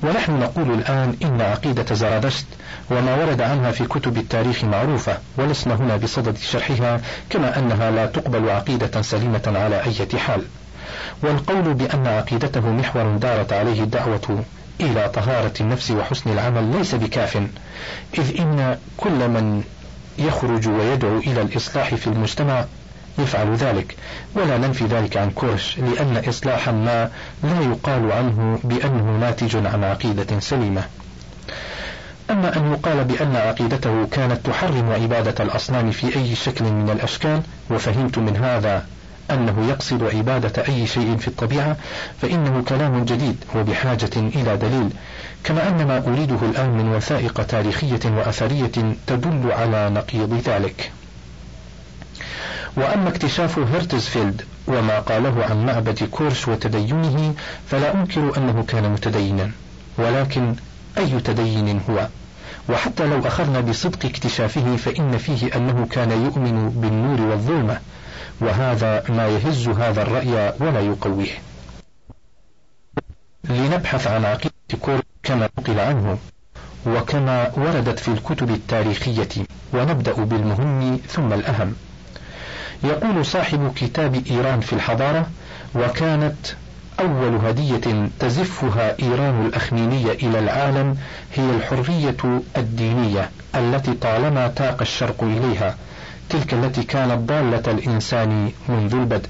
ونحن نقول الآن إن عقيدة زرادشت وما ورد عنها في كتب التاريخ معروفة، ولسنا هنا بصدد شرحها، كما أنها لا تقبل عقيدة سليمة على أي حال. والقول بأن عقيدته محور دارت عليه الدعوة إلى طهارة النفس وحسن العمل ليس بكاف، إذ إن كل من يخرج ويدعو إلى الإصلاح في المجتمع يفعل ذلك، ولا ننفي ذلك عن كورش، لأن إصلاحا ما لا يقال عنه بأنه ناتج عن عقيدة سليمة. أما أن يقال بأن عقيدته كانت تحرم عبادة الأصنام في أي شكل من الأشكال، وفهمت من هذا أنه يقصد عبادة أي شيء في الطبيعة، فإنه كلام جديد وبحاجة إلى دليل، كما أن ما أريده الآن من وثائق تاريخية وأثرية تدل على نقيض ذلك. وأما اكتشاف هرتزفيلد وما قاله عن معبد كورش وتدينه فلا أنكر أنه كان متدينا، ولكن أي تدين هو؟ وحتى لو أخذنا بصدق اكتشافه فإن فيه أنه كان يؤمن بالنور والظلمة، وهذا ما يهز هذا الرأي ولا يقويه. لنبحث عن عقيدة كورش كما نقل عنه وكما وردت في الكتب التاريخية، ونبدأ بالمهم ثم الأهم. يقول صاحب كتاب إيران في الحضارة: وكانت أول هدية تزفها إيران الأخمينية إلى العالم هي الحرية الدينية التي طالما تاق الشرق إليها، تلك التي كانت ضالة الإنسان منذ البدء.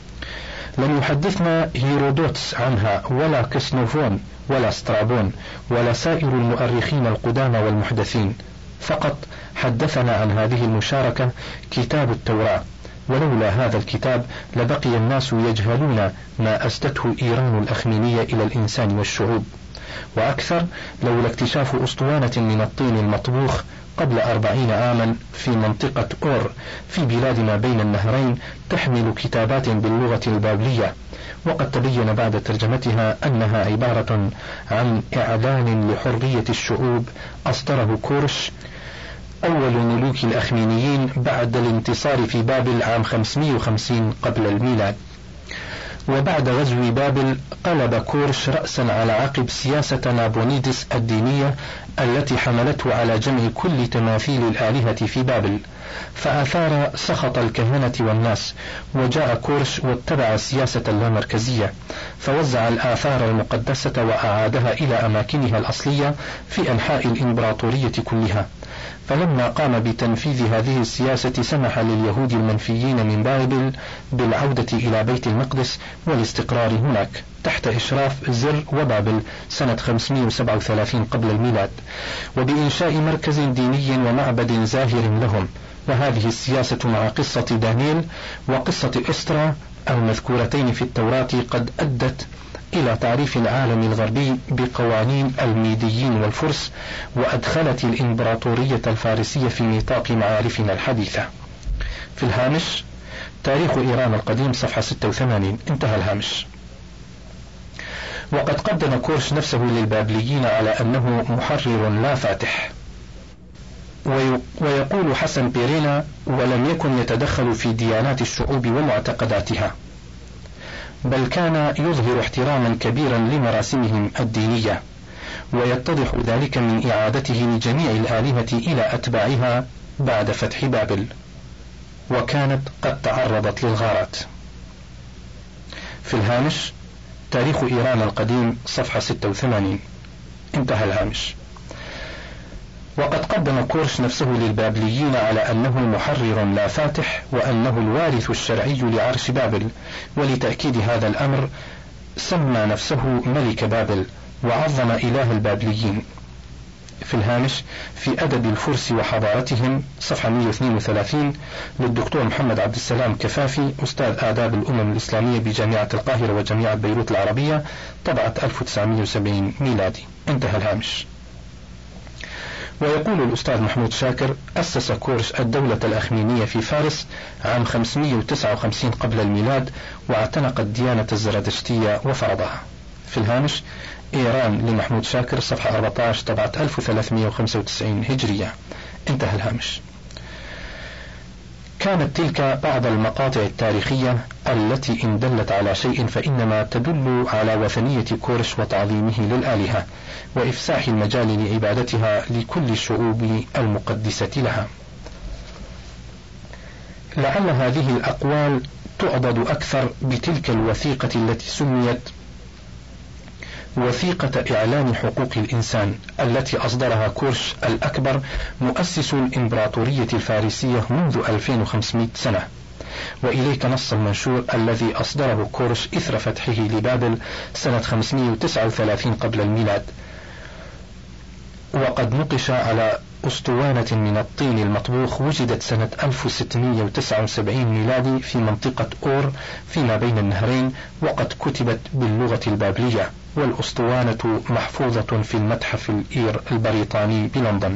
لم يحدثنا هيرودوتس عنها ولا كسنوفون ولا سترابون ولا سائر المؤرخين القدامى والمحدثين، فقط حدثنا عن هذه المشاركة كتاب التوراة، ولولا هذا الكتاب لبقي الناس يجهلون ما أسدته إيران الأخمينية إلى الإنسان والشعوب، وأكثر لولا اكتشاف أسطوانة من الطين المطبوخ قبل 40 عاما في منطقة أور في بلاد ما بين النهرين تحمل كتابات باللغة البابلية، وقد تبين بعد ترجمتها أنها عبارة عن إعلان لحرية الشعوب أصدره كورش أول ملوك الأخمينيين بعد الانتصار في بابل عام 550 قبل الميلاد. وبعد غزو بابل قلب كورش رأسا على عقب سياسة نابونيدس الدينية التي حملته على جمع كل تماثيل الآلهة في بابل، فأثار سخط الكهنة والناس، وجاء كورش واتبع سياسة اللامركزية، فوزع الآثار المقدسة وأعادها إلى أماكنها الأصلية في أنحاء الإمبراطورية كلها. فلما قام بتنفيذ هذه السياسة سمح لليهود المنفيين من بابل بالعودة إلى بيت المقدس والاستقرار هناك تحت إشراف زر وبابل سنة 537 قبل الميلاد، وبإنشاء مركز ديني ومعبد زاهر لهم. وهذه السياسة مع قصة دانيال وقصة إسترا المذكورتين في التوراة قد أدت إلى تعريف العالم الغربي بقوانين الميديين والفرس، وأدخلت الإمبراطورية الفارسية في نطاق معارفنا الحديثة. في الهامش: تاريخ إيران القديم صفحة 86. انتهى الهامش. وقد قدم كورش نفسه للبابليين على أنه محرر لا فاتح، ويقول حسن بيرينا: ولم يكن يتدخل في ديانات الشعوب ومعتقداتها، بل كان يظهر احتراما كبيرا لمراسمهم الدينية، ويتضح ذلك من إعادته لجميع الآلهة إلى أتباعها بعد فتح بابل، وكانت قد تعرضت للغارات. في الهامش: تاريخ إيران القديم صفحة 86. انتهى الهامش. وقد قدم كورش نفسه للبابليين على أنه محرر لا فاتح، وأنه الوارث الشرعي لعرش بابل، ولتأكيد هذا الأمر سمى نفسه ملك بابل وعظم إله البابليين. في الهامش: في أدب الفرس وحضارتهم صفحة 132 للدكتور محمد عبد السلام كفافي أستاذ آداب الأمم الإسلامية بجامعة القاهرة وجامعة بيروت العربية، طبعة 1970 ميلادي. انتهى الهامش. ويقول الأستاذ محمود شاكر: أسس كورش الدولة الأخمينية في فارس عام 559 قبل الميلاد، واعتنق الديانة الزرادشتية وفرضها. في الهامش: إيران لمحمود شاكر صفحة 14 طبعة 1395 هجرية. انتهى الهامش. كانت تلك بعض المقاطع التاريخية التي إن دلت على شيء فإنما تدل على وثنية كورش وتعظيمه للآلهة وإفساح المجال لعبادتها لكل الشعوب المقدسة لها. لعل هذه الأقوال تعضد أكثر بتلك الوثيقة التي سميت وثيقة إعلان حقوق الإنسان التي أصدرها كورش الأكبر مؤسس الإمبراطورية الفارسية منذ 2500 سنة. وإليك نص المنشور الذي أصدره كورش إثر فتحه لبابل سنة 539 قبل الميلاد، وقد نقش على أسطوانة من الطين المطبوخ وجدت سنة 1679 ميلادي في منطقة أور فيما بين النهرين، وقد كتبت باللغة البابلية، والأسطوانة محفوظة في المتحف البريطاني بلندن.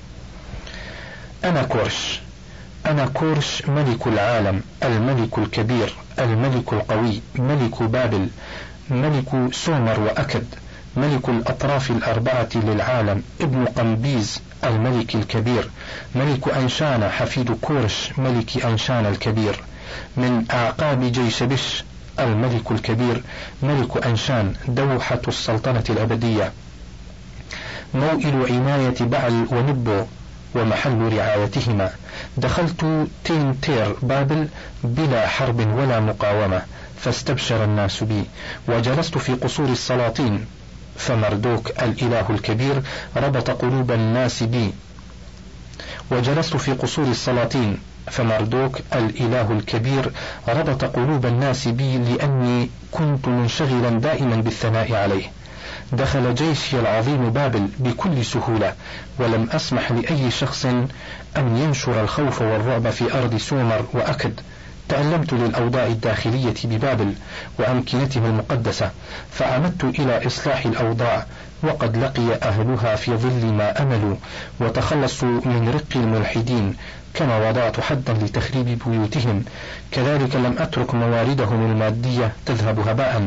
أنا كورش ملك العالم، الملك الكبير، الملك القوي، ملك بابل، ملك سومر وأكد، ملك الأطراف الأربعة للعالم، ابن قمبيز الملك الكبير، ملك أنشان حفيد كورش ملك أنشان الكبير، من أعقاب جيشبش الملك الكبير، ملك أنشان، دوحة السلطنة الأبدية، موئل عناية بعل ونبو ومحل رعايتهما. دخلت تير بابل بلا حرب ولا مقاومة، فاستبشر الناس بي، وجلست في قصور السلاطين، فمردوك الإله الكبير ربط قلوب الناس بي، وجلست في قصور السلاطين، فمردوك الإله الكبير ربط قلوب الناس بي لأني كنت منشغلا دائما بالثناء عليه. دخل جيشي العظيم بابل بكل سهولة، ولم أسمح لأي شخص أن ينشر الخوف والرعب في أرض سومر وأكد. تألمت للأوضاع الداخلية ببابل وأمكنتها المقدسة، فعمدت إلى إصلاح الأوضاع، وقد لقي أهلها في ظل ما أملوا وتخلصوا من رق الملحدين، كما وضعت حدا لتخريب بيوتهم، كذلك لم أترك مواردهم المادية تذهب هباء.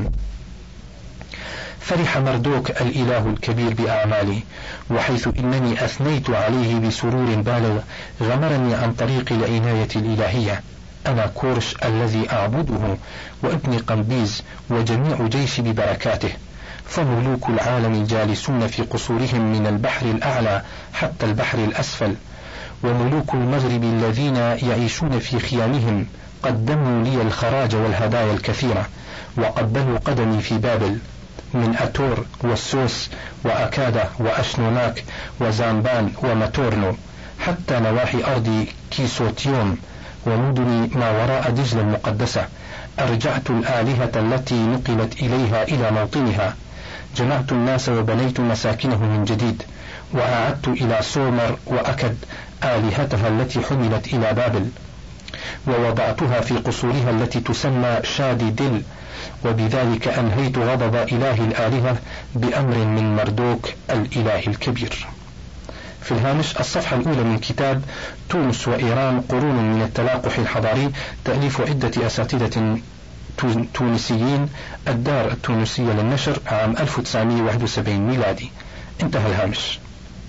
فرح مردوك الإله الكبير بأعمالي، وحيث إنني أثنيت عليه بسرور بالغ غمرني عن طريق العناية الإلهية. أنا كورش الذي أعبده، وابن قمبيز وجميع جيشي ببركاته، فملوك العالم جالسون في قصورهم من البحر الأعلى حتى البحر الأسفل، وملوك المغرب الذين يعيشون في خيامهم قدموا لي الخراج والهدايا الكثيرة، وقبلوا قدمي في بابل، من أتور والسوس وأكادة وأشنوناك وزامبان وماتورنو حتى نواحي أرض كيسوتيوم ومدن ما وراء دجلة المقدسة. أرجعت الآلهة التي نقلت إليها إلى موطنها، جمعت الناس وبنيت مساكنه من جديد، وأعدت إلى سومر وأكد آلهتها التي حملت إلى بابل، ووضعتها في قصورها التي تسمى شادي دل، وبذلك أنهيت غضب إله الآلهة بأمر من مردوك الإله الكبير. في الهامش الصفحة الأولى من كتاب تونس وإيران قرون من التلاقح الحضاري، تأليف عدة أساتذة تونسيين، الدار التونسية للنشر، عام 1971 ميلادي. انتهى الهامش.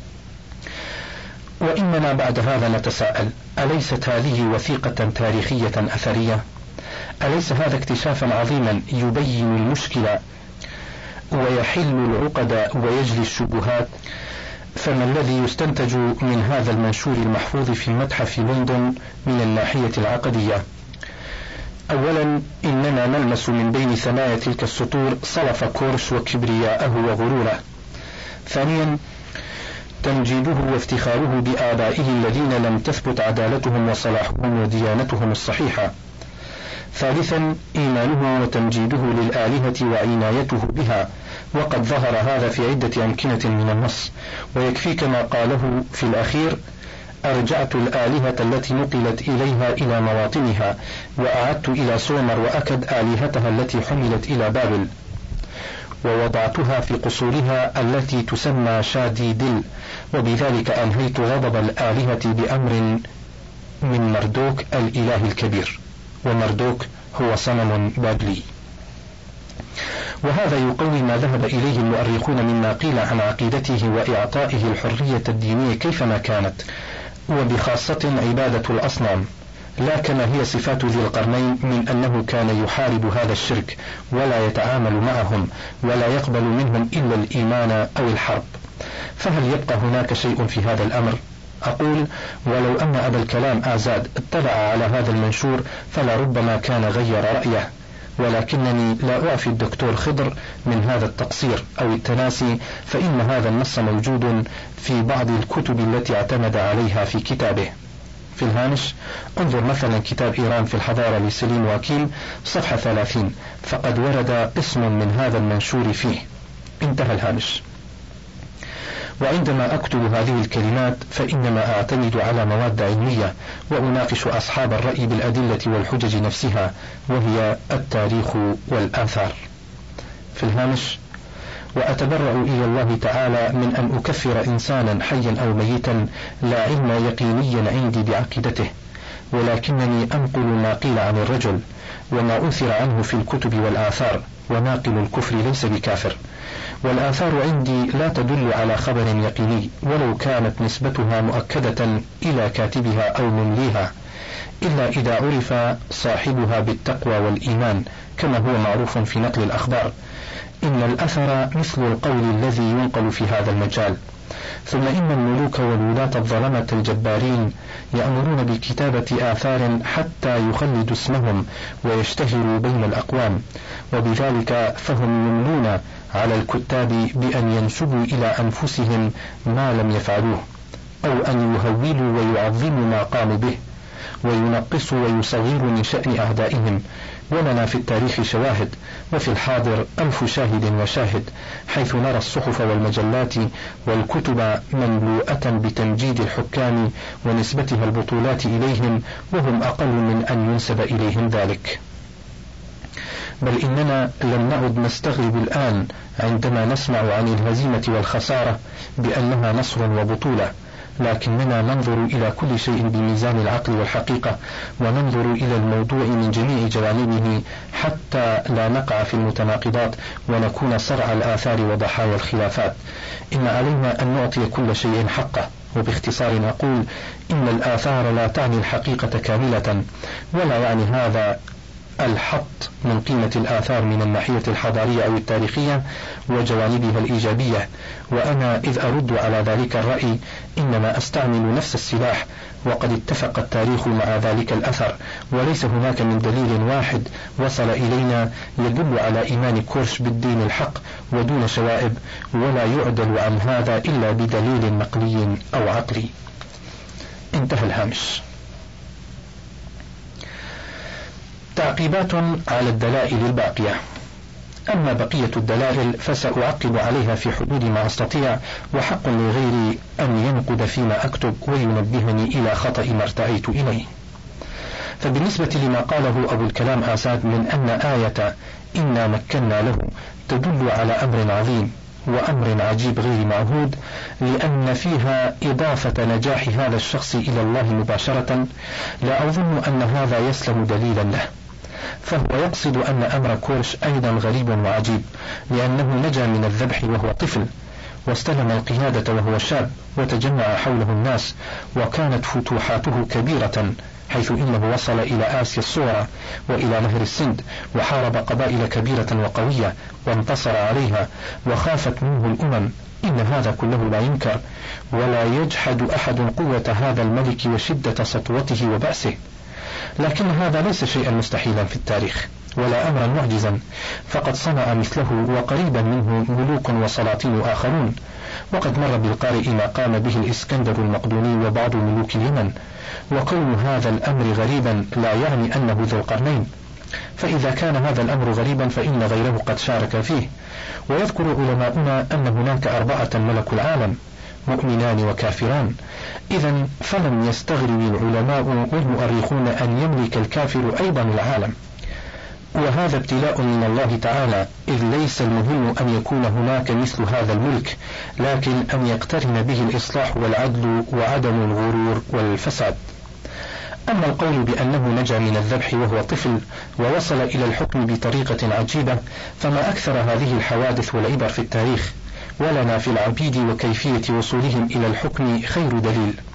وإننا بعد هذا نتساءل: أليست هذه وثيقة تاريخية أثرية؟ أليس هذا اكتشافا عظيما يبين المشكلة ويحل العقد ويجلي الشبهات؟ فما الذي يستنتج من هذا المنشور المحفوظ في المتحف لندن من الناحية العقدية؟ أولا، إننا نلمس من بين ثنايا تلك السطور صلف كورش وكبرياءه وغروره. ثانيا، تمجيده وافتخاره بآبائه الذين لم تثبت عدالتهم وصلاحهم وديانتهم الصحيحة. ثالثا، إيمانه وتمجيده للآلهة وعنايته بها، وقد ظهر هذا في عدة أمكنة من النص، ويكفيك ما قاله في الأخير: أرجعت الآلهة التي نقلت إليها إلى مواطنها، وأعدت إلى سومر وأكد آلهتها التي حملت إلى بابل، ووضعتها في قصورها التي تسمى شادي دل، وبذلك أنهيت غضب الآلهة بأمر من مردوك الإله الكبير، ومردوك هو صنم بابلي. وهذا يقوي ما ذهب إليه المؤرخون مما قيل عن عقيدته وإعطائه الحرية الدينية كيفما كانت، وبخاصة عبادة الأصنام، لا كما هي صفات ذي القرنين من أنه كان يحارب هذا الشرك ولا يتعامل معهم ولا يقبل منهم إلا الإيمان أو الحرب. فهل يبقى هناك شيء في هذا الأمر؟ أقول ولو أن أبا الكلام آزاد اطلع على هذا المنشور فلربما كان غير رأيه، ولكنني لا أعفي الدكتور خضر من هذا التقصير أو التناسي، فإن هذا النص موجود في بعض الكتب التي اعتمد عليها في كتابه. في الهامش انظر مثلا كتاب إيران في الحضارة لسليم واكيل صفحة 30، فقد ورد قسم من هذا المنشور فيه. انتهى الهامش. وعندما أكتب هذه الكلمات فإنما أعتمد على مواد علمية وأناقش أصحاب الرأي بالأدلة والحجج نفسها، وهي التاريخ والآثار. في الهامش وأتبرأ إلى الله تعالى من أن أكفر إنسانا حيا أو ميتا لا علم يقينيا عندي بعقيدته، ولكنني أنقل ما قيل عن الرجل وما أثر عنه في الكتب والآثار، وناقل الكفر ليس بكافر. والآثار عندي لا تدل على خبر يقيني ولو كانت نسبتها مؤكدة إلى كاتبها أو ممليها، إلا إذا عرف صاحبها بالتقوى والإيمان كما هو معروف في نقل الأخبار. إن الأثر مثل القول الذي ينقل في هذا المجال. ثم إن الملوك والولاة الظلمة الجبارين يأمرون بكتابة آثار حتى يخلدوا اسمهم ويشتهروا بين الأقوام، وبذلك فهم يملون على الكتاب بأن ينسبوا إلى أنفسهم ما لم يفعلوه، أو أن يهولوا ويعظموا ما قاموا به، وينقصوا ويصغروا من شأن أعدائهم. ولنا في التاريخ شواهد، وفي الحاضر 1000 شاهد وشاهد، حيث نرى الصحف والمجلات والكتب مملوءة بتمجيد الحكام ونسبتها البطولات إليهم، وهم أقل من أن ينسب إليهم ذلك. بل إننا لم نعد نستغرب الآن عندما نسمع عن الهزيمة والخسارة بأنها نصر وبطولة، لكننا ننظر إلى كل شيء بميزان العقل والحقيقة، وننظر إلى الموضوع من جميع جوانبه حتى لا نقع في المتناقضات ونكون صرع الآثار وضحايا الخلافات. إن علينا أن نعطي كل شيء حقه. وباختصار نقول إن الآثار لا تعني الحقيقة كاملة، ولا يعني هذا الحط من قيمة الآثار من الناحية الحضارية أو التاريخية وجوانبها الإيجابية. وأنا إذ أرد على ذلك الرأي إنما أستعمل نفس السلاح، وقد اتفق التاريخ مع ذلك الأثر، وليس هناك من دليل واحد وصل إلينا يدل على إيمان كورش بالدين الحق ودون شوائب، ولا يعدل عن هذا إلا بدليل نقلي أو عقلي. انتهى الهامش. تعقيبات على الدلائل الباقية. أما بقية الدلائل فسأعقب عليها في حدود ما أستطيع، وحق لغيري أن ينقد فيما أكتب وينبهني إلى خطأ ما ارتأيت إليه. فبالنسبة لما قاله أبو الكلام آزاد من أن آية إنا مكنا له تدل على أمر عظيم وأمر عجيب غير معهود، لأن فيها إضافة نجاح هذا الشخص إلى الله مباشرة، لا أظن أن هذا يسلم دليلا له، فهو يقصد أن أمر كورش أيضا غريب وعجيب، لأنه نجا من الذبح وهو طفل، واستلم القيادة وهو شاب، وتجمع حوله الناس، وكانت فتوحاته كبيرة، حيث إنه وصل إلى آسيا الصغرى وإلى نهر السند، وحارب قبائل كبيرة وقوية وانتصر عليها، وخافت منه الأمم. إن هذا كله لا ينكر، ولا يجحد أحد قوة هذا الملك وشدة سطوته وبأسه، لكن هذا ليس شيئا مستحيلا في التاريخ ولا أمرا معجزا، فقد صنع مثله وقريبا منه ملوك وسلاطين آخرون، وقد مر بالقارئ ما قام به الإسكندر المقدوني وبعض ملوك اليمن. وكون هذا الأمر غريبا لا يعني أنه ذو القرنين، فإذا كان هذا الأمر غريبا فإن غيره قد شارك فيه. ويذكر علماؤنا أن هناك 4 ملك العالم، مؤمنان وكافران، إذن فلم يستغرب العلماء والمؤرخون أن يملك الكافر أيضا العالم، وهذا ابتلاء من الله تعالى، إذ ليس المهم أن يكون هناك مثل هذا الملك، لكن أن يقترن به الإصلاح والعدل وعدم الغرور والفساد. أما القول بأنه نجا من الذبح وهو طفل ووصل إلى الحكم بطريقة عجيبة، فما أكثر هذه الحوادث والعبر في التاريخ، ولنا في العبيد وكيفية وصولهم إلى الحكم خير دليل.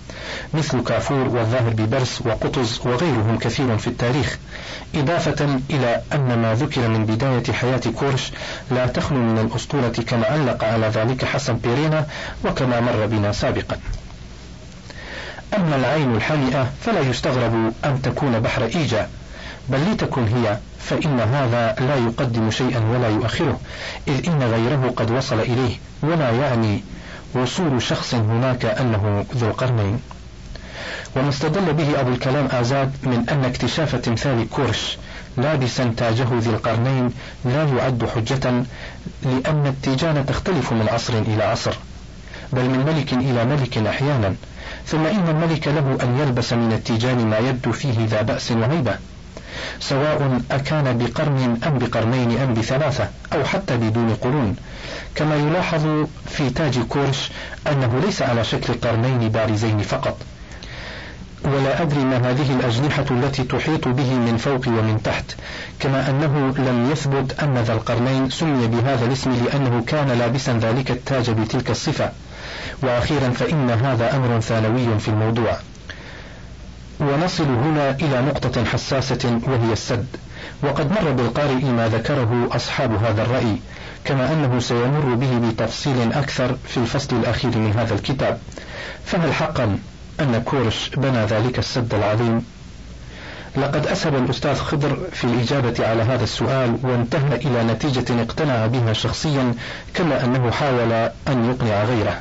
مثل كافور والظاهر ببرس وقطز وغيرهم كثير في التاريخ، إضافة إلى أن ما ذكر من بداية حياة كورش لا تخلو من الأسطورة كما علق على ذلك حسن بيرينا وكما مر بنا سابقا. أما العين الحمئة فلا يستغرب أن تكون بحر إيجا، بل لتكن هي، فإن هذا لا يقدم شيئا ولا يؤخره، إذ إن غيره قد وصل إليه، ولا يعني وصول شخص هناك أنه ذو القرنين. وما استدل به أبو الكلام آزاد من أن اكتشاف تمثال كورش لابسا تاجه ذي القرنين لا يعد حجة، لأن التيجان تختلف من عصر إلى عصر، بل من ملك إلى ملك أحيانا، ثم إن الملك له أن يلبس من التيجان ما يبدو فيه ذا بأس وهيبة، سواء أكان بقرن أم بقرنين أم بثلاثة أو حتى بدون قرون، كما يلاحظ في تاج كورش أنه ليس على شكل قرنين بارزين فقط. ولا أدري ما هذه الأجنحة التي تحيط به من فوق ومن تحت، كما أنه لم يثبت أن ذا القرنين سمي بهذا الاسم لأنه كان لابسا ذلك التاج بتلك الصفة. وأخيرا فإن هذا أمر ثانوي في الموضوع. ونصل هنا إلى نقطة حساسة وهي السد، وقد مر بالقارئ ما ذكره أصحاب هذا الرأي، كما أنه سيمر به بتفصيل أكثر في الفصل الأخير من هذا الكتاب. فهل حقا أن كورش بنى ذلك السد العظيم؟ لقد أسهب الأستاذ خضر في الإجابة على هذا السؤال، وانتهى إلى نتيجة اقتنع بها شخصيا، كما أنه حاول أن يقنع غيره.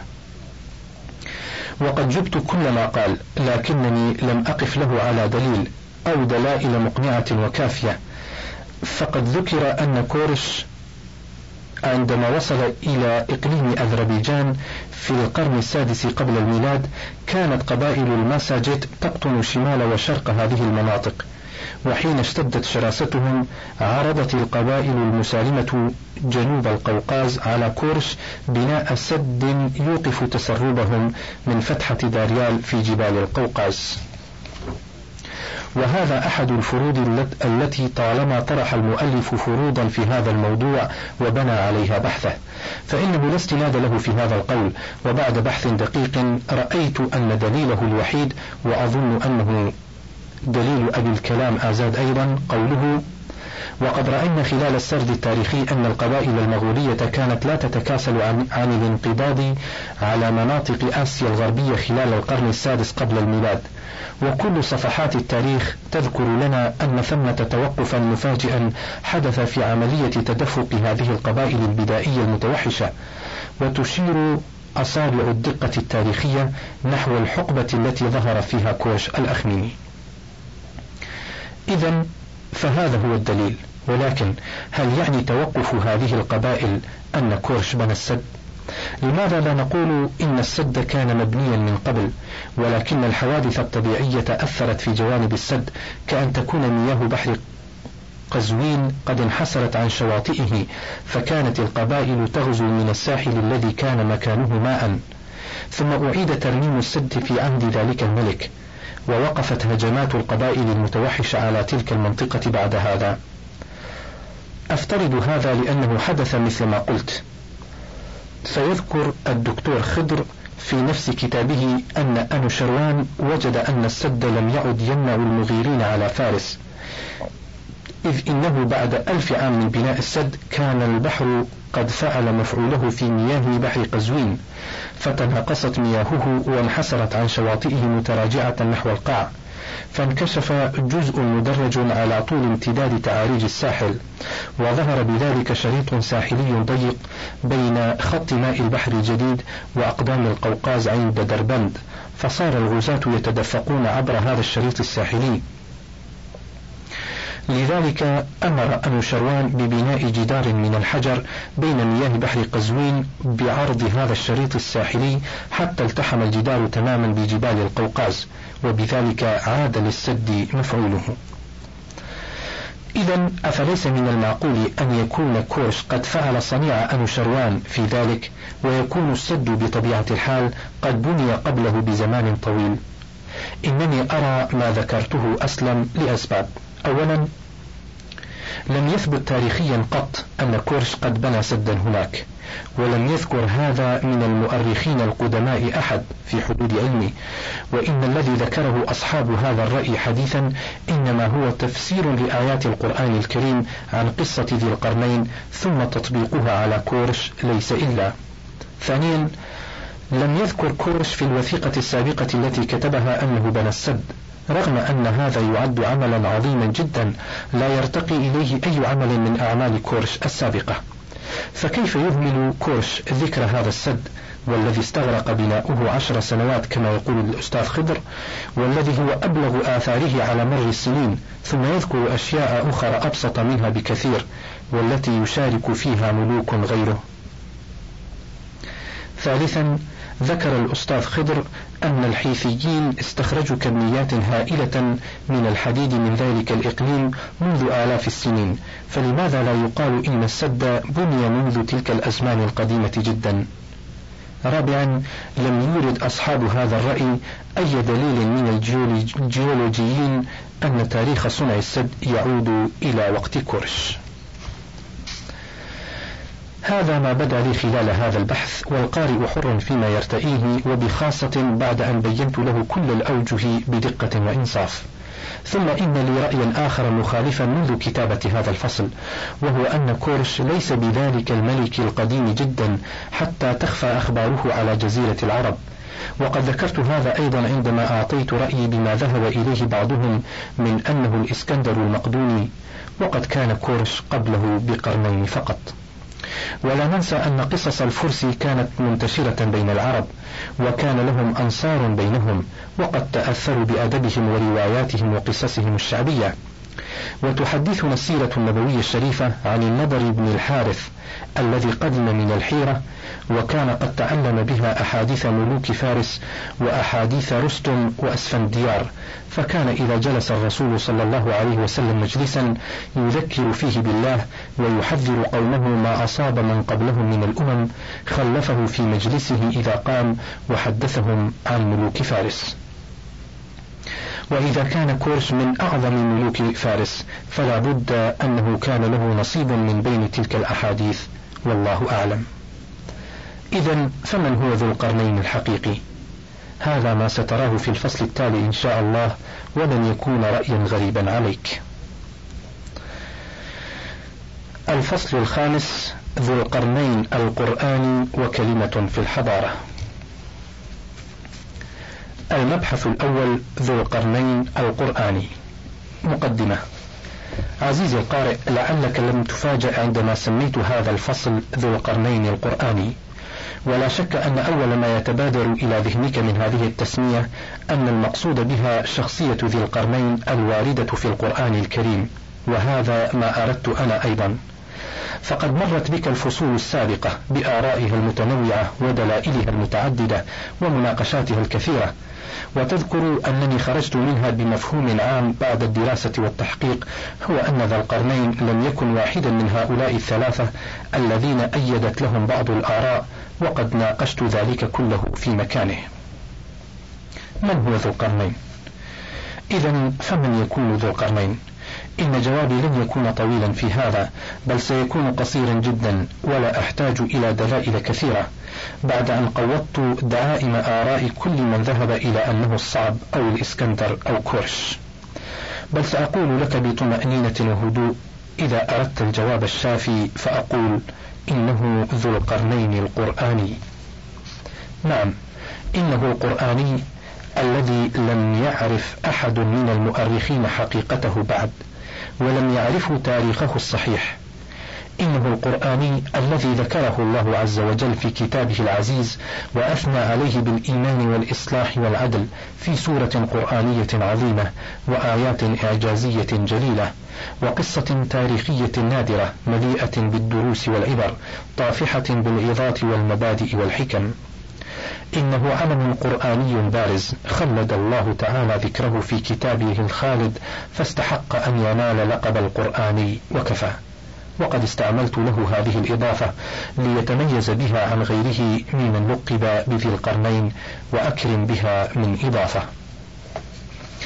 وقد جبت كل ما قال، لكنني لم أقف له على دليل أو دلائل مقنعة وكافية. فقد ذكر أن كورش عندما وصل إلى إقليم أذربيجان في القرن السادس قبل الميلاد كانت قبائل الماساجيت تقطن شمال وشرق هذه المناطق، وحين اشتدت شراستهم عرضت القبائل المسالمة جنوب القوقاز على كورش بناء سد يوقف تسربهم من فتحة داريال في جبال القوقاز. وهذا أحد الفروض التي طالما طرح المؤلف فروضا في هذا الموضوع وبنى عليها بحثه، فإنه لا استناد له في هذا القول. وبعد بحث دقيق رأيت أن دليله الوحيد، وأظن أنه دليل أبي الكلام آزاد أيضا، قوله: وقد رأينا خلال السرد التاريخي أن القبائل المغولية كانت لا تتكاسل عن الانقضاض على مناطق آسيا الغربية خلال القرن السادس قبل الميلاد، وكل صفحات التاريخ تذكر لنا أن ثمة توقفا مفاجئا حدث في عملية تدفق هذه القبائل البدائية المتوحشة، وتشير أصابع الدقة التاريخية نحو الحقبة التي ظهر فيها كورش الأخميني. إذن فهذا هو الدليل. ولكن هل يعني توقف هذه القبائل أن كورش بنى السد؟ لماذا لا نقول إن السد كان مبنيا من قبل، ولكن الحوادث الطبيعية أثرت في جوانب السد، كأن تكون مياه بحر قزوين قد انحسرت عن شواطئه، فكانت القبائل تغزو من الساحل الذي كان مكانه ماء، ثم أعيد ترميم السد في عهد ذلك الملك، ووقفت هجمات القبائل المتوحشة على تلك المنطقة بعد هذا. أفترض هذا لأنه حدث مثل ما قلت. سيذكر الدكتور خضر في نفس كتابه أن أنوشروان وجد أن السد لم يعد يمنع المغيرين على فارس، إذ إنه بعد 1000 عام من بناء السد كان البحر قد فعل مفعوله في مياه بحر قزوين، فتناقصت مياهه وانحسرت عن شواطئه متراجعة نحو القاع، فانكشف جزء مدرج على طول امتداد تعاريج الساحل، وظهر بذلك شريط ساحلي ضيق بين خط ماء البحر الجديد وأقدام القوقاز عند دربند، فصار الغزاة يتدفقون عبر هذا الشريط الساحلي. لذلك أمر أنوشروان ببناء جدار من الحجر بين مياه بحر قزوين بعرض هذا الشريط الساحلي حتى التحم الجدار تماما بجبال القوقاز، وبذلك عاد للسد مفعوله. إذن أفليس من المعقول أن يكون كورش قد فعل صنيع أنوشروان في ذلك، ويكون السد بطبيعة الحال قد بني قبله بزمان طويل؟ إنني أرى ما ذكرته أسلم لأسباب. أولا، لم يثبت تاريخيا قط أن كورش قد بنى سدا هناك، ولم يذكر هذا من المؤرخين القدماء أحد في حدود علمي، وإن الذي ذكره أصحاب هذا الرأي حديثا إنما هو تفسير لآيات القرآن الكريم عن قصة ذي القرنين ثم تطبيقها على كورش ليس إلا. ثانيا، لم يذكر كورش في الوثيقة السابقة التي كتبها أنه بنى السد، رغم أن هذا يعد عملا عظيما جدا لا يرتقي إليه أي عمل من أعمال كورش السابقة، فكيف يهمل كورش ذكر هذا السد والذي استغرق بناؤه 10 سنوات كما يقول الأستاذ خضر، والذي هو أبلغ آثاره على مر السنين، ثم يذكر أشياء أخرى أبسط منها بكثير والتي يشارك فيها ملوك غيره. ثالثا، ذكر الأستاذ خضر أن الحيثيين استخرجوا كميات هائلة من الحديد من ذلك الإقليم منذ آلاف السنين، فلماذا لا يقال إن السد بني منذ تلك الأزمان القديمة جدا؟ رابعا، لم يورد أصحاب هذا الرأي أي دليل من الجيولوجيين أن تاريخ صنع السد يعود إلى وقت كورش. هذا ما بدا لي خلال هذا البحث، والقارئ حر فيما يرتئيه، وبخاصة بعد أن بينت له كل الأوجه بدقة وإنصاف. ثم إن لي رأيا آخر مخالفا منذ كتابة هذا الفصل، وهو أن كورش ليس بذلك الملك القديم جدا حتى تخفى أخباره على جزيرة العرب، وقد ذكرت هذا أيضا عندما أعطيت رأيي بما ذهب إليه بعضهم من أنه الإسكندر المقدوني، وقد كان كورش قبله بقرنين فقط. ولا ننسى أن قصص الفرس كانت منتشرة بين العرب، وكان لهم أنصار بينهم، وقد تأثروا بأدبهم ورواياتهم وقصصهم الشعبية. وتحدثنا السيرة النبوية الشريفة عن النضر بن الحارث الذي قدم من الحيرة، وكان قد تعلم بها أحاديث ملوك فارس وأحاديث رستم وأسفنديار، فكان إذا جلس الرسول صلى الله عليه وسلم مجلسا يذكر فيه بالله ويحذر قومه ما أصاب من قبلهم من الأمم، خلفه في مجلسه إذا قام وحدثهم عن ملوك فارس. وإذا كان كورش من أعظم ملوك فارس فلا بد أنه كان له نصيب من بين تلك الأحاديث، والله أعلم. إذن فمن هو ذو القرنين الحقيقي؟ هذا ما ستراه في الفصل التالي إن شاء الله، ولن يكون رأيا غريبا عليك. الفصل الخامس: ذو القرنين القرآني وكلمة في الحضارة. المبحث الأول: ذو القرنين القرآني. مقدمة. عزيزي القارئ، لعلك لم تفاجأ عندما سميت هذا الفصل ذو القرنين القرآني، ولا شك أن أول ما يتبادر إلى ذهنك من هذه التسمية أن المقصود بها شخصية ذي القرنين الواردة في القرآن الكريم، وهذا ما أردت أنا أيضا، فقد مرت بك الفصول السابقة بآرائها المتنوعة ودلائلها المتعددة ومناقشاتها الكثيرة، وتذكر أنني خرجت منها بمفهوم عام بعد الدراسة والتحقيق، هو أن ذا القرنين لم يكن واحدا من هؤلاء الثلاثة الذين أيدت لهم بعض الآراء، وقد ناقشت ذلك كله في مكانه. من هو ذو القرنين؟ إذن فمن يكون ذو القرنين؟ إن جوابي لن يكون طويلا في هذا، بل سيكون قصيرا جدا، ولا أحتاج إلى دلائل كثيرة بعد أن قوضت دعائم آراء كل من ذهب إلى أنه الصعب أو الإسكندر أو كورش، بل سأقول لك بطمأنينة وهدوء إذا أردت الجواب الشافي فأقول إنه ذو القرنين القرآني. نعم، إنه القرآني الذي لم يعرف أحد من المؤرخين حقيقته بعد، ولم يعرفوا تاريخه الصحيح. إنه القرآني الذي ذكره الله عز وجل في كتابه العزيز وأثنى عليه بالإيمان والإصلاح والعدل في سورة قرآنية عظيمة وآيات إعجازية جليلة وقصة تاريخية نادرة مليئة بالدروس والعبر طافحة بالعظات والمبادئ والحكم. إنه علم قرآني بارز خلد الله تعالى ذكره في كتابه الخالد، فاستحق أن ينال لقب القرآني وكفى، وقد استعملت له هذه الإضافة ليتميز بها عن غيره ممن لقب بذي القرنين، وأكرم بها من إضافة.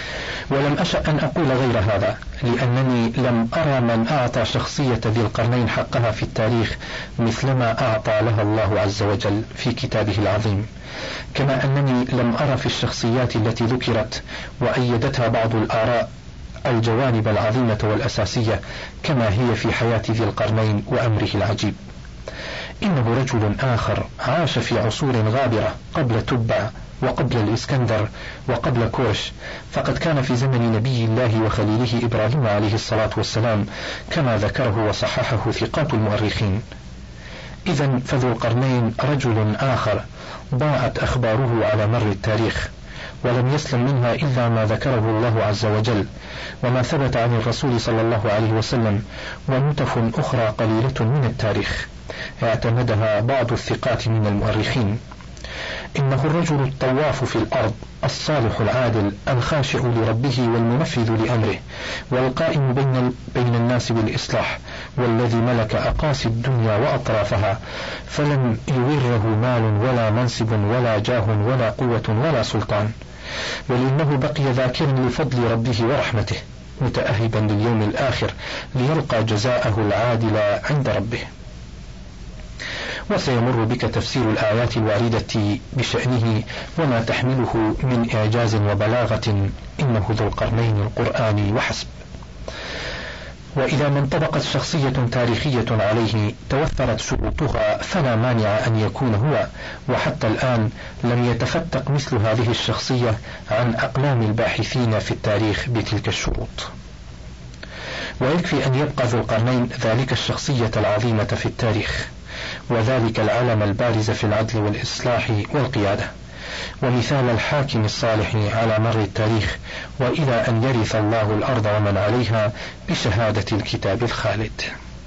ولم أشأ أن أقول غير هذا، لأنني لم أرى من أعطى شخصية ذي القرنين حقها في التاريخ مثلما أعطى لها الله عز وجل في كتابه العظيم، كما أنني لم أرى في الشخصيات التي ذكرت وأيدتها بعض الآراء الجوانب العظيمة والأساسية كما هي في حياة ذي القرنين وأمره العجيب. إنه رجل آخر عاش في عصور غابرة قبل تبع وقبل الإسكندر وقبل كورش، فقد كان في زمن نبي الله وخليله إبراهيم عليه الصلاة والسلام كما ذكره وصححه ثقات المؤرخين. إذن فذو القرنين رجل آخر ضاعت أخباره على مر التاريخ، ولم يسلم منها إلا ما ذكره الله عز وجل وما ثبت عن الرسول صلى الله عليه وسلم، ونتف أخرى قليلة من التاريخ اعتمدها بعض الثقات من المؤرخين. إنه الرجل الطواف في الأرض الصالح العادل الخاشع لربه والمنفذ لأمره والقائم بين الناس بالإصلاح، والذي ملك أقاصي الدنيا وأطرافها، فلم يوره مال ولا منصب ولا جاه ولا قوة ولا سلطان، ولأنه بقي ذاكرا لفضل ربه ورحمته متأهبا لليوم الآخر ليلقى جزاءه العادل عند ربه. وسيمر بك تفسير الآيات الواردة بشأنه وما تحمله من إعجاز وبلاغة، إنه ذو القرنين القرآني وحسب. وإذا ما انطبقت شخصية تاريخية عليه توفرت شروطها فلا مانع أن يكون هو، وحتى الآن لم يتفتق مثل هذه الشخصية عن أقلام الباحثين في التاريخ بتلك الشروط. ويكفي أن يبقى ذو القرنين ذلك الشخصية العظيمة في التاريخ، وذلك العلم البارز في العدل والإصلاح والقيادة، ومثال الحاكم الصالح على مر التاريخ، وإلى أن يرث الله الأرض ومن عليها بشهادة الكتاب الخالد.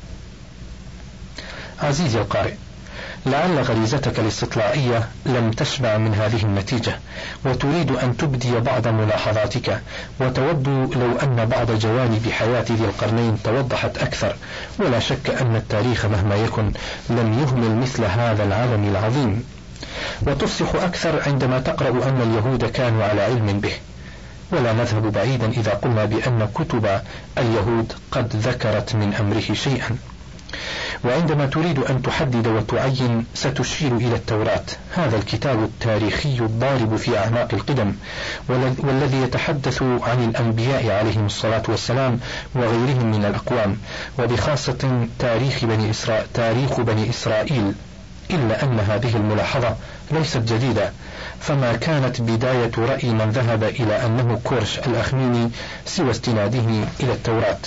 عزيزي القارئ، لعل غريزتك الاستطلاعية لم تشبع من هذه النتيجة، وتريد أن تبدي بعض ملاحظاتك، وتود لو أن بعض جوانب حياة ذي القرنين توضحت أكثر. ولا شك أن التاريخ مهما يكن لم يهمل مثل هذا العالم العظيم، وتفصح أكثر عندما تقرأ أن اليهود كانوا على علم به. ولا نذهب بعيدا إذا قلنا بأن كتب اليهود قد ذكرت من أمره شيئا. وعندما تريد أن تحدد وتعين ستشير إلى التوراة، هذا الكتاب التاريخي الضارب في أعماق القدم، والذي يتحدث عن الأنبياء عليهم الصلاة والسلام وغيرهم من الأقوام، وبخاصة تاريخ بني إسرائيل. إلا أن هذه الملاحظة ليست جديدة، فما كانت بداية رأي من ذهب إلى أنه كورش الأخميني سوى استناده إلى التوراة.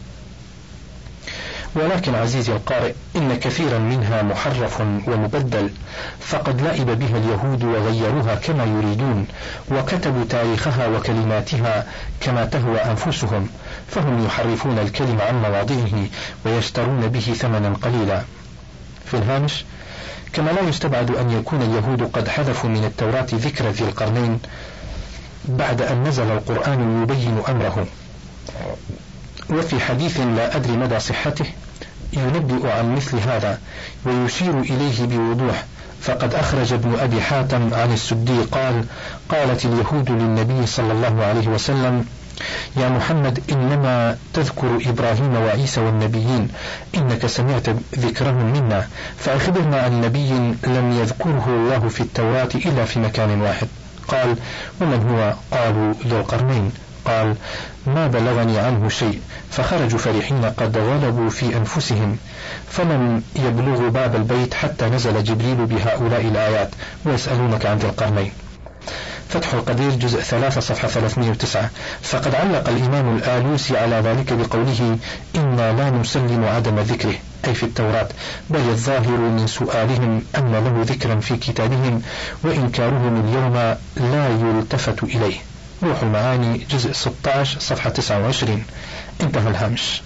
ولكن عزيزي القارئ، إن كثيرا منها محرف ومبدل، فقد لعب بها اليهود وغيروها كما يريدون، وكتبوا تاريخها وكلماتها كما تهوى أنفسهم، فهم يحرفون الكلم عن مواضعه ويشترون به ثمنا قليلا. في الهامش، كما لا يستبعد أن يكون اليهود قد حذفوا من التوراة ذكر ذي القرنين بعد أن نزل القرآن يبين أمره. وفي حديث لا أدري مدى صحته ينبئ عن مثل هذا ويشير إليه بوضوح، فقد أخرج ابن أبي حاتم عن السدي قال: قالت اليهود للنبي صلى الله عليه وسلم: يا محمد، إنما تذكر إبراهيم وعيسى والنبيين، إنك سمعت ذكرهم منا، فأخبرنا عن نبي لم يذكره الله في التوراة إلا في مكان واحد. قال: ومن هو؟ قالوا: ذو القرنين. قال: ما بلغني عنه شيء. فخرجوا فرحين قد غلبوا في أنفسهم، فلم يبلغوا باب البيت حتى نزل جبريل بهؤلاء الآيات: ويسألونك عن ذي القرنين. فتح القدير جزء 3 صفحة 309. فقد علق الإمام الآلوسي على ذلك بقوله: إنا لا نسلم عدم ذكره، أي في التوراة، بل الظاهر من سؤالهم أن له ذكرا في كتابهم، وإنكارهم اليوم لا يلتفت إليه. روح المعاني جزء 16 صفحة 29. انتهى الهامش.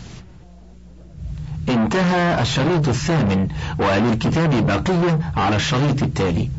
انتهى الشريط الثامن، وللكتاب بقية على الشريط التالي.